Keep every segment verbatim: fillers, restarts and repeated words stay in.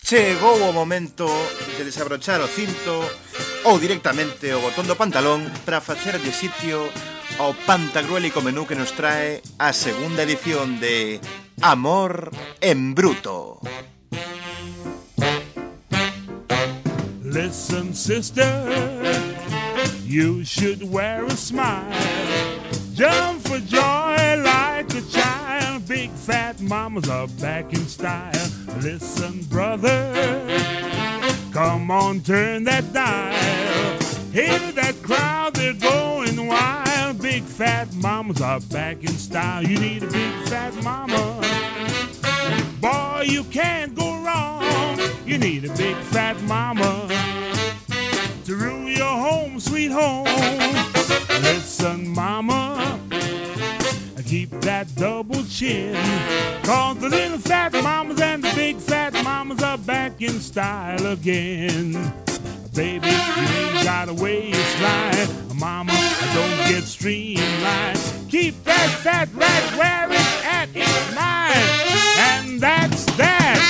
Chegou o momento de desabrochar o cinto ou directamente o botón do pantalón para facer de sitio ao pantagruélico menú que nos trae a segunda edición de Amor en Bruto. Listen, sister, you should wear a smile. Jump for joy like a child. Big fat mamas are back in style. Listen, brother, come on, turn that dial. Hear that crowd, they're going wild. Big fat mamas are back in style. You need a big fat mama. Boy, you can't go wrong. You need a big fat mama to rule your home, sweet home. Listen, mama, keep that double chin, 'cause the little fat mamas and the big fat mamas are back in style again. Baby, you ain't got a waistline, mama, don't get streamlined. Keep that fat rat where it's at in mind, and that's that.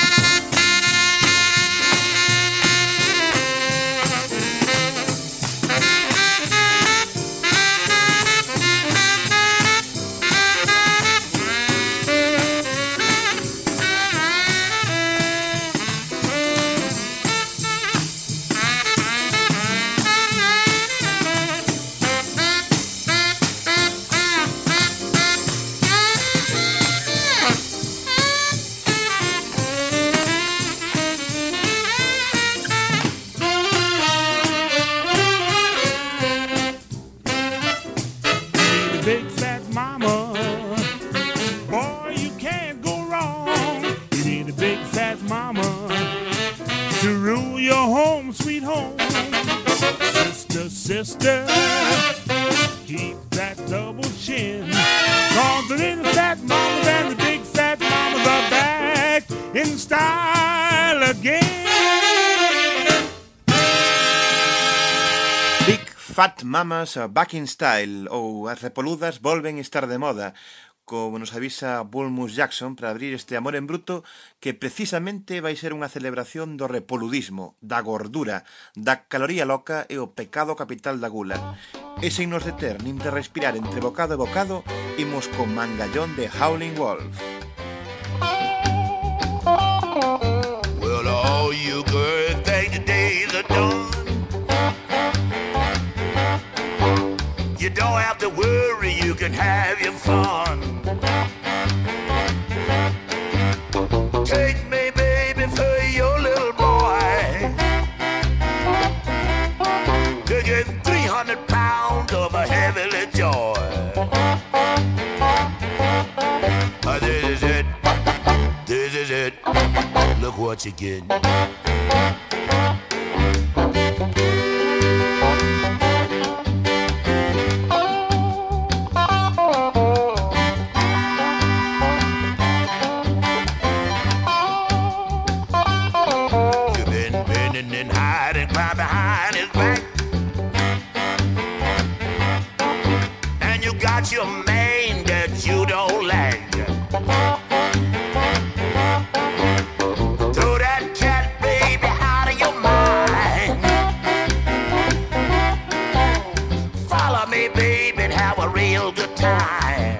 Sister, keep that double chin, 'cause the little fat mamas and the big fat mamas are back in style again. Big fat mamas are back in style, ou as repoludas volven estar de moda, como nos avisa Bulmus Jackson para abrir este Amor en Bruto, que precisamente vai ser unha celebración do repoludismo, da gordura, da caloría loca e o pecado capital da gula. E sen nos deter nin de respirar entre bocado e bocado, imos con Mangallón de Howling Wolf. Well, all you girls think the days are done. You don't have to worry, you can have your fun. Take me, baby, for your little boy. Taking three hundred pounds of a heavenly joy. Uh, this is it. This is it. Look what you get. Your mane that you don't like. Throw that cat baby out of your mind. Follow me, baby, and have a real good time.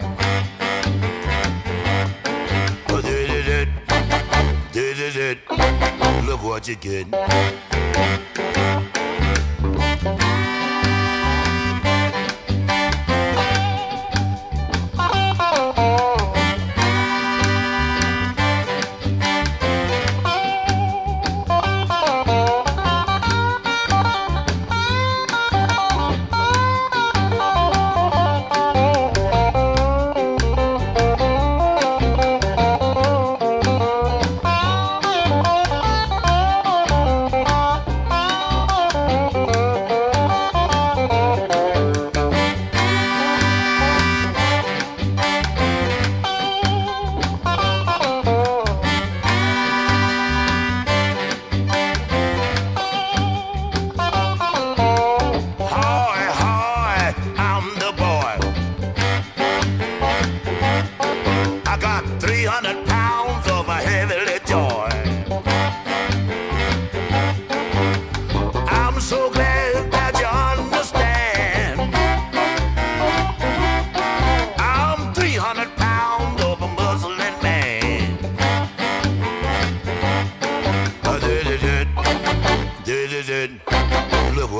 Oh, this is it. This is it. Look what you get.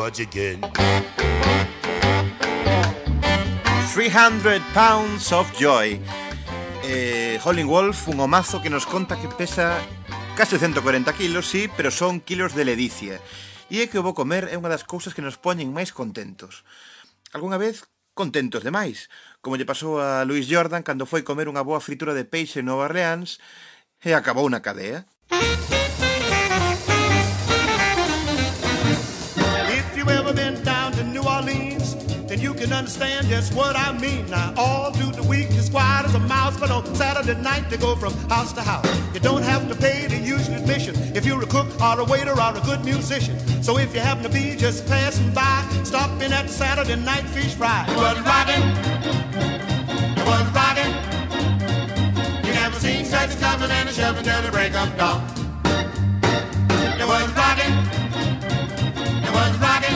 what you get. three hundred pounds of joy. eh, Howlin' Wolf, un homazo que nos conta que pesa case ciento cuarenta kilos, sí, pero son kilos de ledicia. E é que o bo comer é unha das cousas que nos poñen máis contentos. Algúnha vez contentos demais, como lle pasou a Louis Jordan cando foi comer unha boa fritura de peixe en Nova Orleans e acabou na cadea. If you ever been down to New Orleans, then you can understand just what I mean. Now, all through the week, you're quiet as a mouse, but on Saturday night, they go from house to house. You don't have to pay the usual admission if you're a cook or a waiter or a good musician. So if you happen to be just passing by, stop in at the Saturday night fish fry. It was rockin', it was rockin'. You never seen such coming and a shoving till the break of dawn. It was rockin', it was rockin'.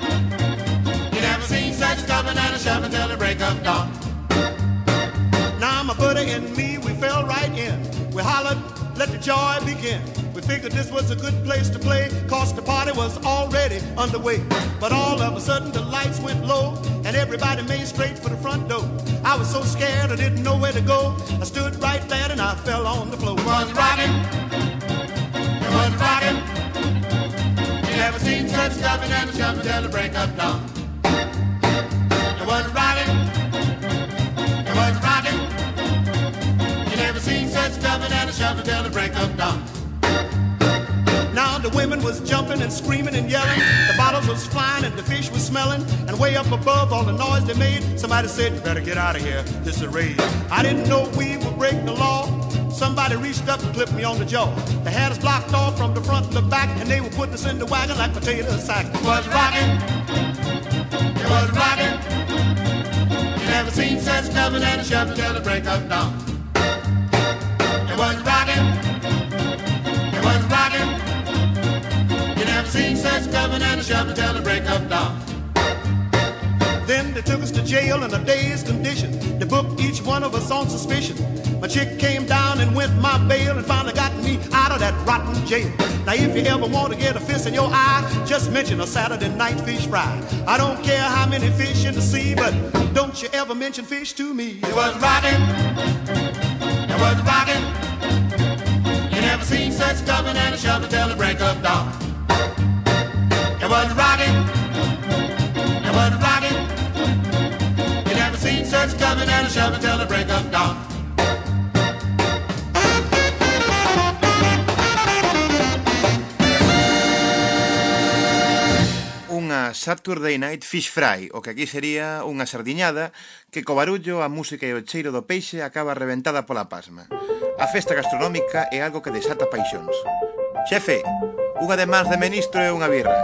Such coming and a shoving till the break of dawn. Now my buddy and me, we fell right in. We hollered, let the joy begin. We figured this was a good place to play, cause the party was already underway. But all of a sudden the lights went low, and everybody made straight for the front door. I was so scared I didn't know where to go. I stood right there and I fell on the floor. It was rockin', it was rockin'. You never seen such coming and a shoving till the break of dawn. It was rockin', it was rockin'. You never seen such coming and a shoving till the break of dawn. Now the women was jumping and screaming and yelling. The bottles was flying and the fish was smelling. And way up above all the noise they made, somebody said, you better get out of here, this is a raid. I didn't know we were breaking the law. Somebody reached up and clipped me on the jaw. They had us blocked off from the front and the back, and they were putting us in the wagon like potato sacks. It was rockin', it was rockin'. Never seen such coming and a shoving till the break of dawn. It was rockin', it was rockin'. You never seen such coming and a shoving till the break of dawn. Then they took us to jail in a dazed condition. They booked each one of us on suspicion. My chick came down and went my bail and finally got me out of that rotten jail. Now if you ever want to get a fist in your eye, just mention a Saturday night fish fry. I don't care how many fish in the sea, but don't you ever mention fish to me. It was rockin', it was rockin'. You never seen such coming and a shoving till the break of dawn. It was rockin', it was rockin'. You never seen such coming and a shoving till the break of dawn. Unha Saturday Night Fish Fry, o que aquí sería unha sardiñada que co barullo, a música e o cheiro do peixe acaba reventada pola pasma. A festa gastronómica é algo que desata paixóns. Xefe, unha de mans de ministro e unha birra.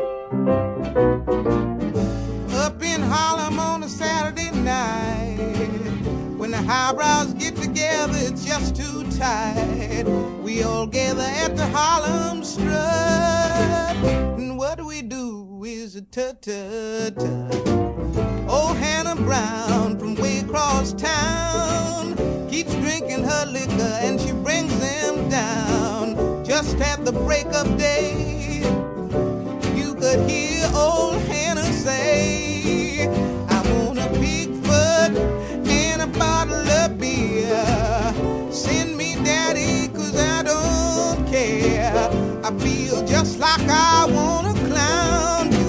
Up in Harlem on a Saturday night, when the highbrows get together, it's just too tight. We all gather at the Harlem Strut, and what do we do? Is a tut-tut-tut. Old Hannah Brown from way across town keeps drinking her liquor and she brings them down. Just at the break of day, you could hear old Hannah say, I want a pig foot and a bottle of beer. Send me daddy, cause I don't care. I feel just like I want a clown.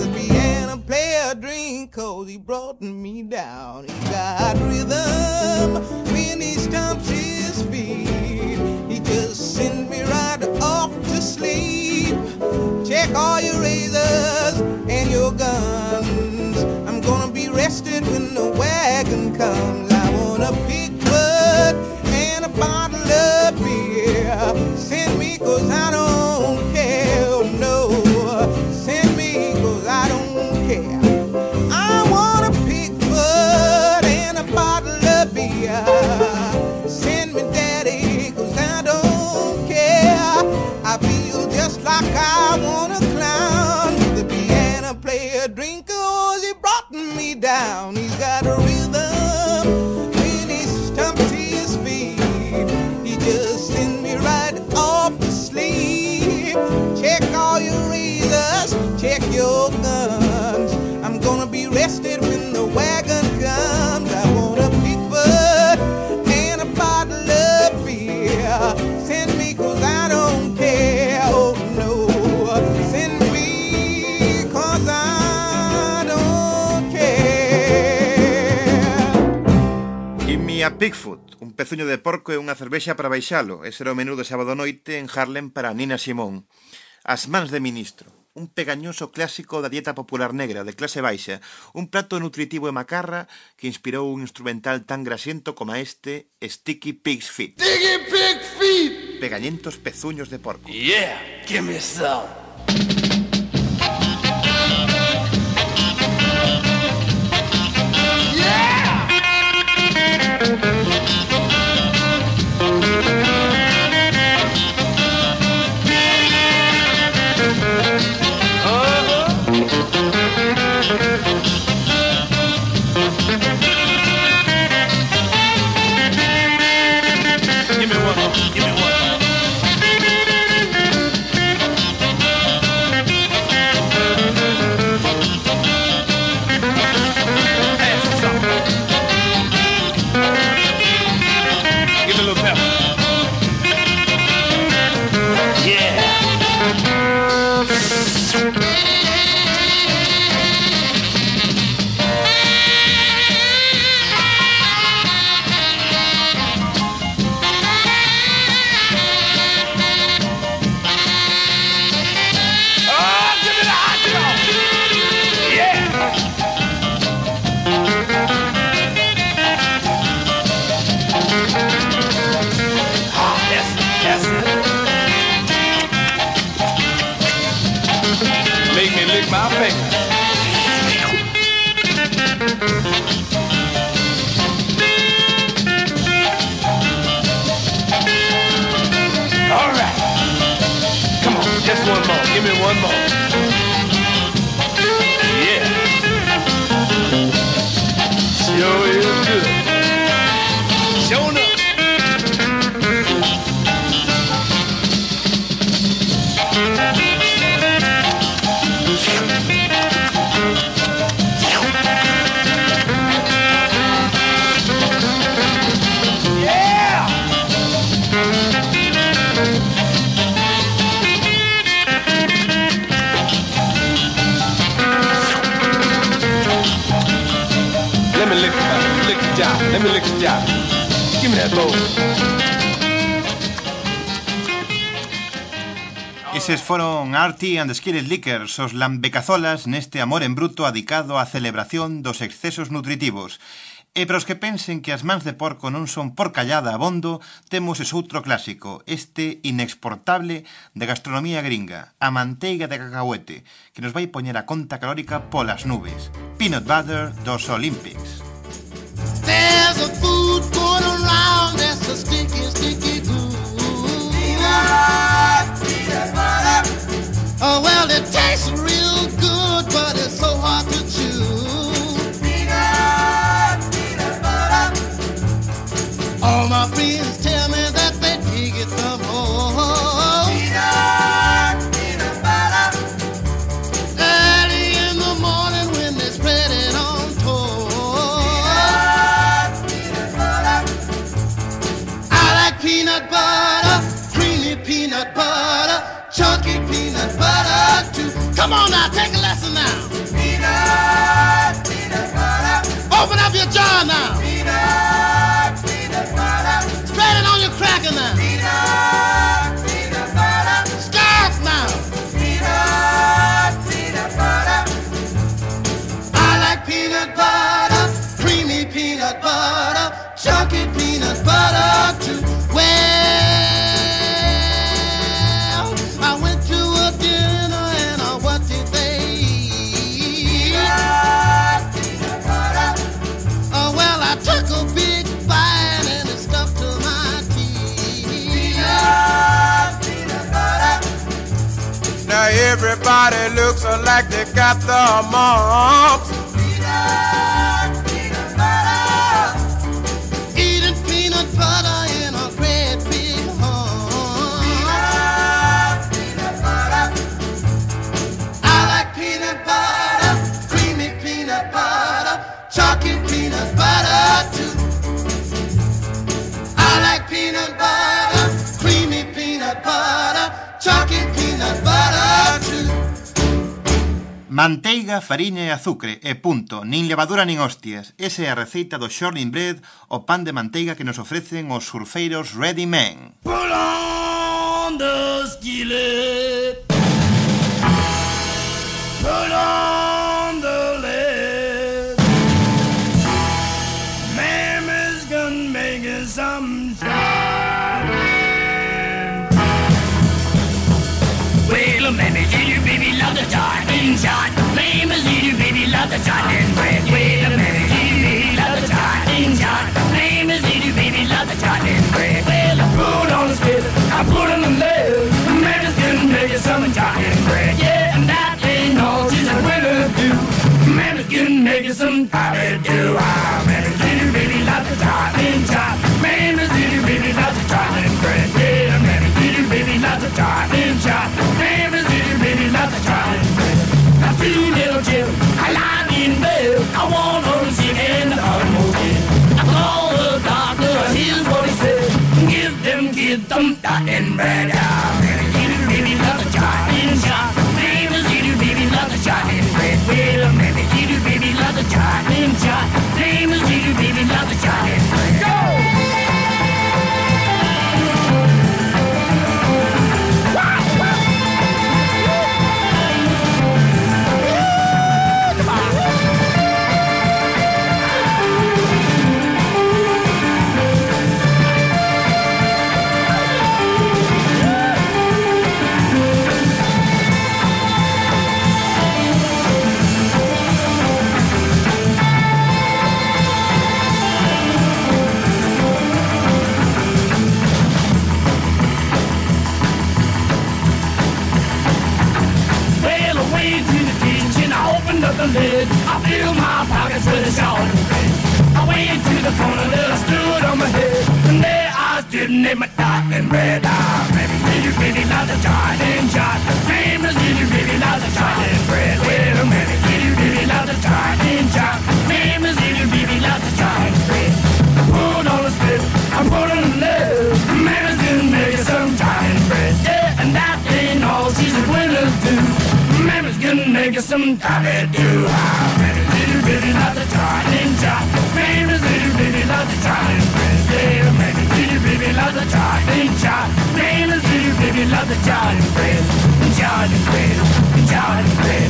Cause he brought me down. He got rhythm when he stomps his feet. He just sent me right off to sleep. Check all your razors and your guns. I'm gonna be rested when the wagon comes. I want a pig foot and a bottle of beer. Send me cause I don't care, no. Send me cause I don't care. Send me daddy, cause I don't care. I feel just like I want a clown. The piano player drinker, oh, he brought me down. He's got a rhythm when he stumps his feet. He just send me right off to sleep. Check all your razors, check your guns. Era Pigfoot, un pezuño de porco e unha cervexa para baixalo. Ese era o menú de sábado noite en Harlem para Nina Simone. As mans de ministro, un pegañoso clásico da dieta popular negra de clase baixa, un prato nutritivo e macarra que inspirou un instrumental tan grasiento como este Sticky Pig's Feet. Sticky Pig's Feet! Pegañentos pezuños de porco. Yeah, give me some. Eses foron Artie and the Skillet Lickers, os lambecazolas neste amor en bruto adicado á celebración dos excesos nutritivos. E para os que pensen que as mans de porco non son porcallada abondo, temos ese outro clásico, este inexportable de gastronomía gringa, a manteiga de cacahuete, que nos vai poñer a conta calórica polas nubes. Peanut butter dos Olympics. There's a food going around that's a sticky, sticky goo. Peanut, peanut butter. Oh, well, it tastes real good, but it's so hard to chew. Peanut, peanut butter. All my friends tell me that they dig it the most. Peanut, peanut butter. Early in the morning when they spread it on toast. Peanut, peanut butter. I like peanut butter, creamy peanut butter, chunky peanut butter too. Come on now, take a lesson now. Peanut, peanut butter. Open up your jar now. Peanut, peanut butter. Spread it on your cracker now. Peanut, peanut butter. Stir it now. Peanut, peanut butter. I like peanut butter, creamy peanut butter, chunky peanut butter too. Well, I went to a dinner and uh, what did they eat? Peanut, peanut butter. Uh, well, I took a big bite and it stuck to my teeth. Peanut, peanut butter. Now everybody looks like they got the mumps. Peanut, peanut butter. Eating peanut butter in a great big home. Peanut, peanut butter. I like peanut butter, creamy peanut butter, chalky peanut butter too. I like peanut butter, creamy peanut butter, chalky peanut butter too. Manteiga, fariña e azucre, e punto, nin levadura nin hostias. Esa é a receita do shortening bread, o pan de manteiga que nos ofrecen os surfeiros Ready Men. Put on the skillet. Put on the lid. Mammy's gonna make it some shine. Well, mammy, you baby love the tartin shot. Mammy's you baby love the tartin bread. Well, mammy, you baby love the tartin shot. Mammy's you baby love the tartin bread. Well, I put on the skillet, I put on the lid. Mammy's gonna make it some tartin bread. Yeah, and that ain't all she's a winner do. Mammy's gonna make it some tartin do. Ah, mammy's you baby love the tartin shot. Mammy's you baby love the tartin bread. Yeah, mammy's you baby love the tartin shot. Mammy's you baby love the tartin bread. Now, three little children, I lie in bed. I want her to sit in the automobile. I call the doctor, here's what he said. Give them kids some tartin bread. Ah, mammy's you baby love the tartin shot. Mammy's you baby love the tartin bread. Well, mammy's you baby love the tartin shot. Mammy's you baby love the tartin bread. Go! Up the lid, I fill my pockets with a short bread. I went to the corner that I stood on my head, and there I stood and ate my tartin bread. Ah, baby, did you really love the tartin shot? Famous, did you really love the tartin bread? Wait a minute, did you really love the tartin shot? Famous, did you really love the tartin bread? I put on a spit, I put on a lid. Mama's gonna make some tartin bread. Yeah, and that ain't all she's a winner too. Mammy's gonna make you some tartin do. Ah, Mammy's little baby loves the tartin shot. Mammy's little baby loves the tartin bread. Yeah, Mammy's little baby loves the tartin shot. Mammy's little baby loves the tartin bread. Tartin bread, tartin bread.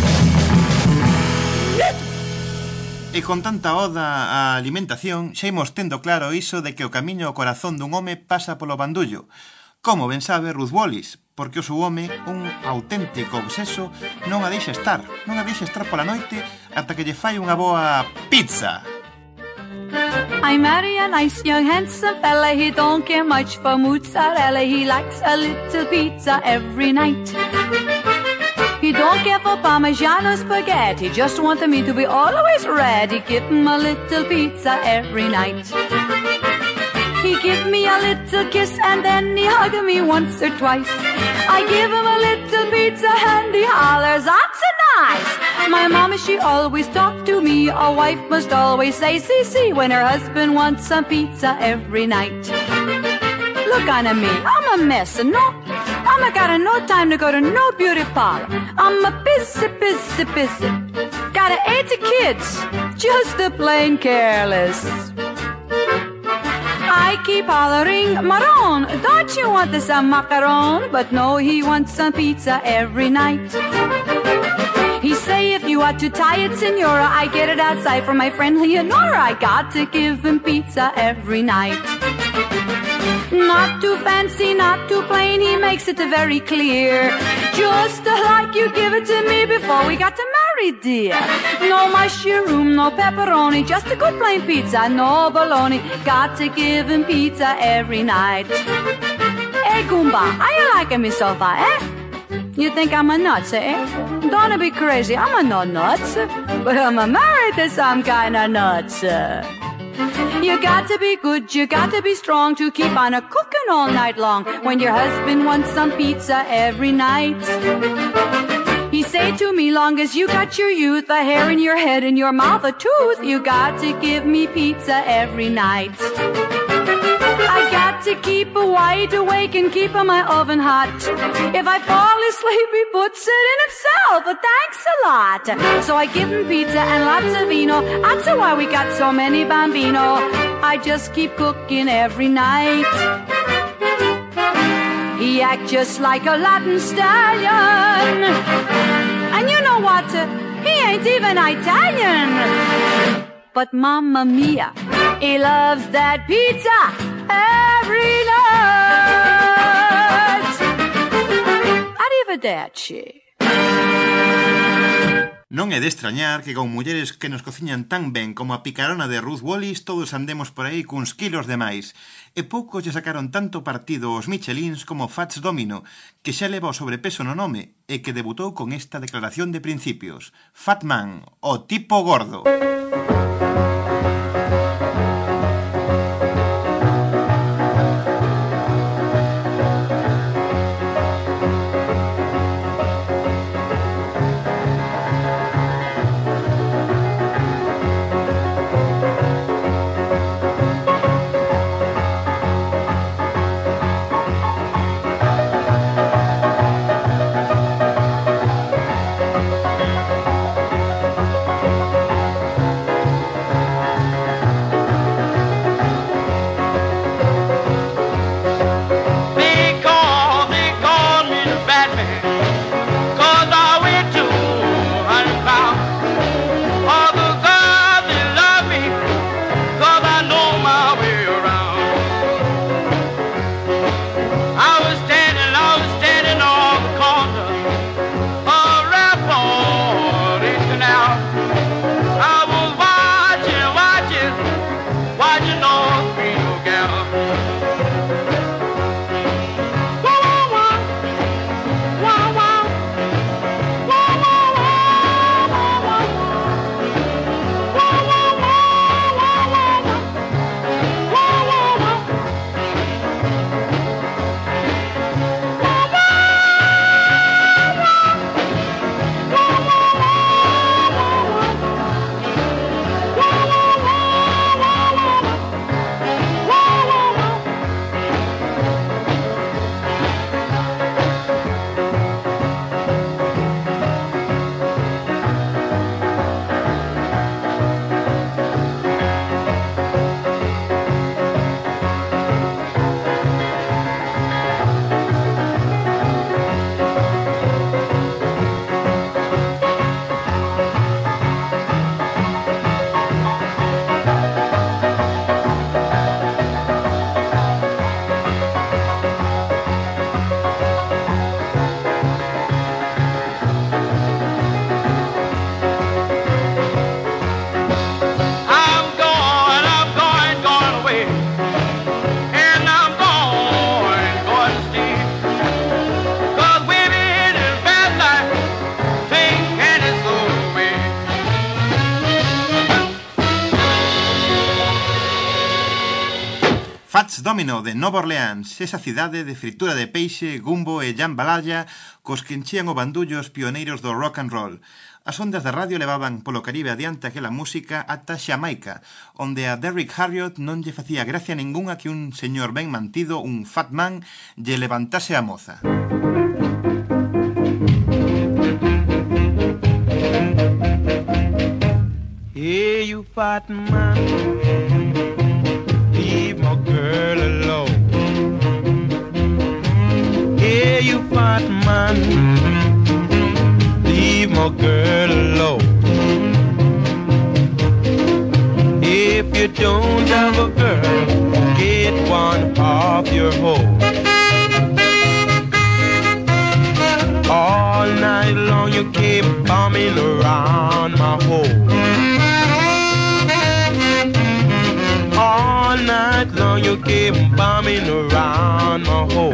E con tanta oda á alimentación, xa imos tendo claro iso de que o camiño ao corazón dun home pasa polo bandullo. Como ben sabe Ruth Wallis, porque o seu home, un auténtico obseso, non a deixa estar, non a deixa estar pola noite ata que lle fai unha boa pizza. I marry a nice young handsome fella. He don't care much for mozzarella. He likes a little pizza every night. He don't care for Parmigiano spaghetti. Just want me to be always ready. Give him a little pizza every night. He give me a little kiss and then he hug me once or twice. I give him a little pizza and he hollers, that's a nice. My mama, she always talked to me. A wife must always say C C when her husband wants some pizza every night. Look on me, I'm a mess, no, I'm a got no time to go to no beauty parlor. I'm a busy, busy, busy. Got eighty kids, just a plain careless. I keep hollering, Maron, don't you want some macaron? But no, he wants some pizza every night. He say, if you are too tired, senora, I get it outside from my friend Leonora. I got to give him pizza every night. Not too fancy, not too plain, he makes it very clear. Just like you give it to me before we got to marry, dear. No mushroom, no pepperoni, just a good plain pizza, no bologna. Got to give him pizza every night. Hey, Goomba, are you liking me so far, eh? You think I'm a nuts, eh? Don't be crazy, I'm a no nuts. But I'm a married to some kind of nuts. You got to be good, you got to be strong to keep on a cooking all night long when your husband wants some pizza every night. He say to me, long as you got your youth, a hair in your head and your mouth a tooth, you got to give me pizza every night. I got to keep wide awake and keep my oven hot. If I fall asleep, he puts it in himself. Thanks a lot. So I give him pizza and lots of vino. That's why we got so many bambino. I just keep cooking every night. He acts just like a Latin stallion. And you know what? He ain't even Italian. But mamma mia, he loves that pizza every night. Arrivederci. Non é de extrañar que con mulleres que nos cociñan tan ben como a picarona de Ruth Wallis todos andemos por aí cuns kilos de máis. E poucos lle sacaron tanto partido aos Michelins como Fats Domino, que xa leva o sobrepeso no nome e que debutou con esta declaración de principios. Fat Man, o tipo gordo. Fats Domino de Nova Orleans, esa cidade de fritura de peixe, gumbo e jambalaya cos que enchían o bandullo os pioneiros do rock and roll. As ondas da radio levaban polo Caribe adiante aquela música ata Xamaica, onde a Derrick Harriott non lle facía gracia ningunha que un señor ben mantido, un fat man, lle levantase a moza. Hey, you fat man, leave my girl alone. Hey, you fat man, leave my girl alone. If you don't have a girl, get one off your hoe. All night long you keep bumming around my hole. All night long you keep bumming around my hole.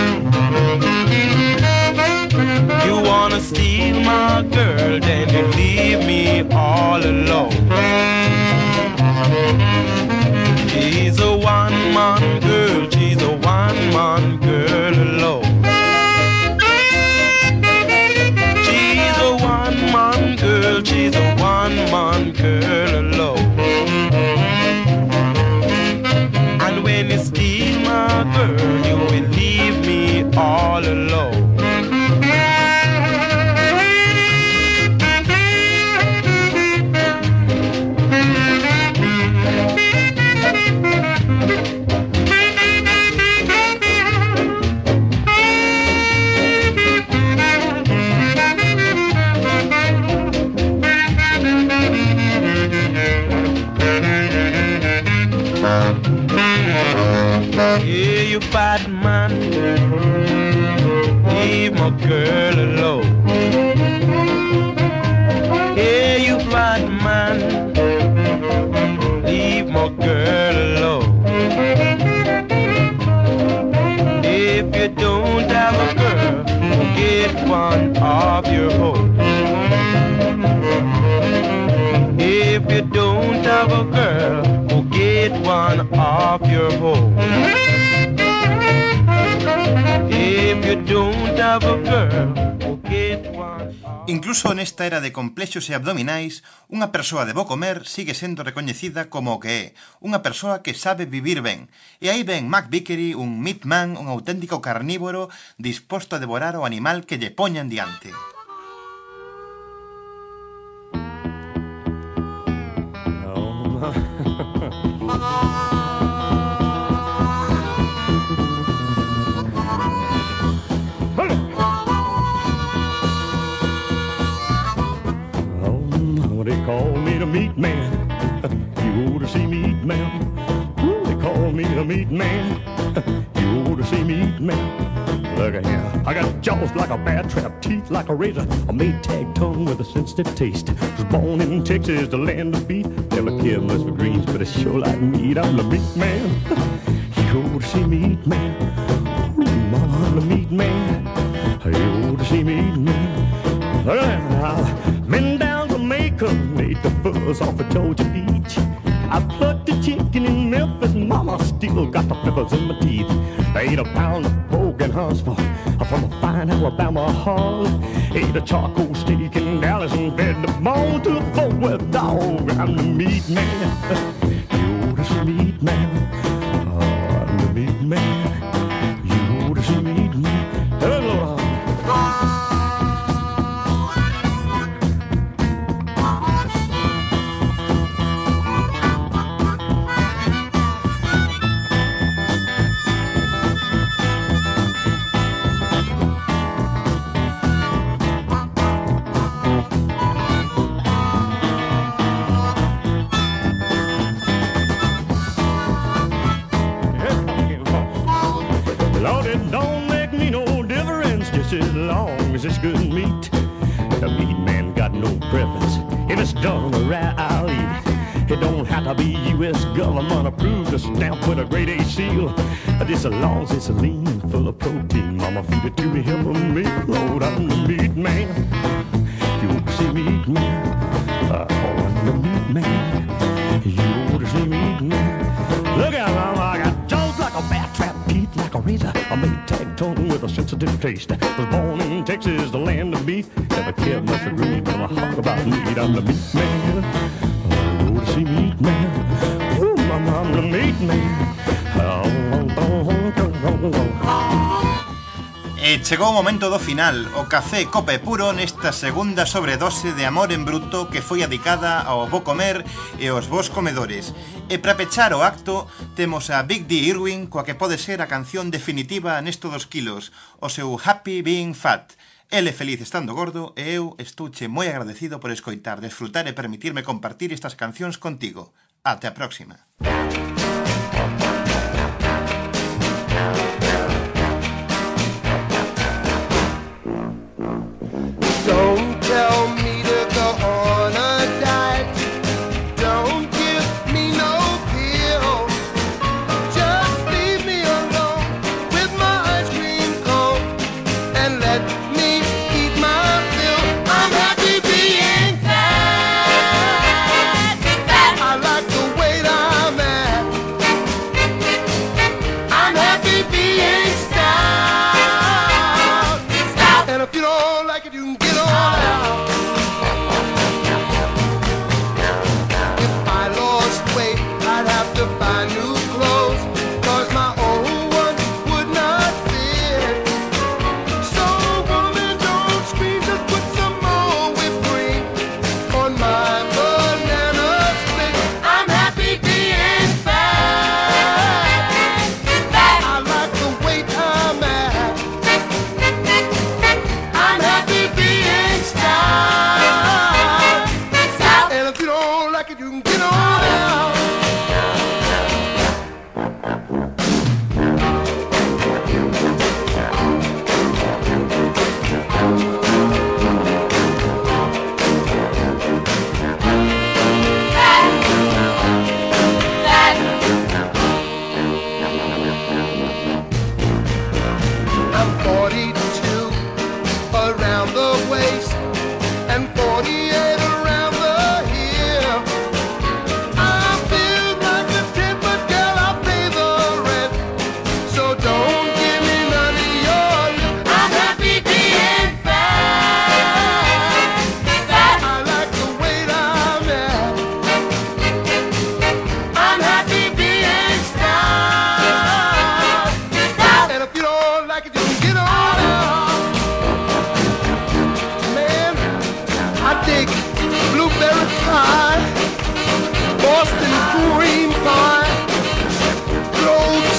You wanna steal my girl, then you leave me all alone. She's a one-man girl, she's a one-man girl alone. She's a one-man girl, she's a one-man girl alone. And when you steal my one off your home. If you don't have a girl, go get one off your home. If you don't have a girl, go get one off. Incluso nesta era de complexos e abdominais, unha persoa de bo comer sigue sendo recoñecida como o que é, unha persoa que sabe vivir ben. E aí ven Mac Vickery, un meat man, un auténtico carnívoro disposto a devorar o animal que lle poñan diante. They call me the meat man. You ought to see meat man. Ooh, they call me the meat man. You ought to see meat man. Look at here. I got jaws like a bear trap, teeth like a razor, a Maytag tongue with a sensitive taste. Was born in Texas, the land of beef. Never cared much for greens, but it's sure like meat. I'm the meat man. You ought to see meat man. Ooh, mama, I'm the meat man. You ought to see meat man. Look at here. Men down Jamaica made the fuzz off of Georgia Beach. I plucked the chicken in Memphis, mama still got the peppers in my teeth. Ate a pound of pork and Huntsville from a fine Alabama hog. Ate a charcoal steak in Dallas and fed the bone to a four-wheel dog. I'm the meat man. You ought to see meat man. Oh, I'm the meat man. You ought to see meat man. Hello. As long as it's good meat, the meat man got no preference. If it's done right, I'll eat it. It don't have to be U S government approved, a stamp with a grade A seal. Just as long as it's lean and full of protein, mama feed it to me, help me, Lord, I'm the meat man. You ought to see meat man. Uh, oh, I'm the meat man. You ought to see meat man. Look out, mama, I got jaws like a bear trap, teeth like a razor, a Maytag tongue with a sensitive taste. Was born in Texas, the land of beef. Never cared much for greens, but I'm a hog about meat. I'm the meat man. Oh, you ought to see meat man. Ooh, mama, I'm the meat man. Oh, oh, oh, oh, oh. E chegou o momento do final, o café cope puro nesta segunda sobredose de Amor en Bruto que foi adicada ao bo comer e aos bons comedores. E para pechar o acto temos a Big D. Irwin coa que pode ser a canción definitiva nesto dos kilos, o seu Happy Being Fat. Ele feliz estando gordo e eu estouche moi agradecido por escoitar, desfrutar e permitirme compartir estas cancións contigo. Até a próxima. Don't tell me to go on a diet. Don't give me no pill. Just leave me alone with my ice cream cone and let me eat my fill. I'm happy being fat. Fat. I like the weight I'm at. I'm happy being stout. Stout. And if you don't like it, you can get on out. If I lost weight, I'd have to buy new clothes, cause my old ones would not fit. So woman, don't scream, just put some more whipped cream on my banana split. I'm happy being fat. Fat. I like the weight I'm at. I'm happy being stout.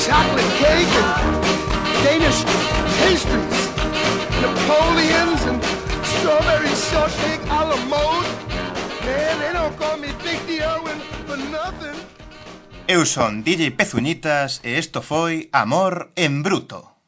chocolate cake and Danish pastries, Napoleons and strawberry shortcake a la mode. Man, they don't call me Big D. Irwin for nothing. Eu son D J Pezuñitas e isto foi Amor en Bruto.